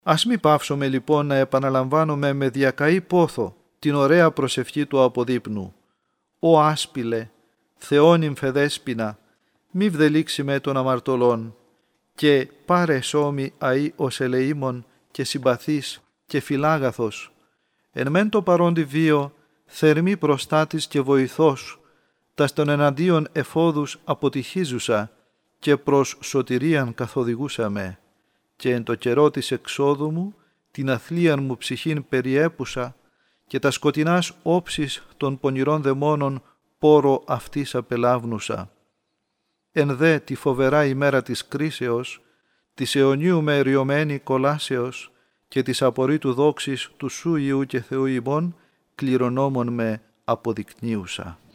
Ας μη πάυσουμε λοιπόν να επαναλαμβάνουμε με διακαή πόθο την ωραία προσευχή του αποδείπνου. «Ω άσπιλε, Θεόνυμφε δέσποινα, μη βδελήξει με των αμαρτωλών και πάρε σώμη αΐ ως ελεήμων και συμπαθής και φιλάγαθος, εν μεν το παρόντι βίο θερμή προστάτης και βοηθός, τας των εναντίον εφόδους αποτυχίζουσα και προς σωτηρίαν καθοδηγούσα με, και εν το καιρό της εξόδου μου την αθλίαν μου ψυχήν περιέπουσα και τα σκοτεινάς όψεις των πονηρών δαιμόνων πόρο αυτής απελάβνουσα. Εν δε τη φοβερά ημέρα της κρίσεως, της αιωνίου με εριωμένη κολάσεως και της απορρίτου δόξης του Σου Υιού και Θεού ημών, κληρονόμων με αποδεικνύουσα».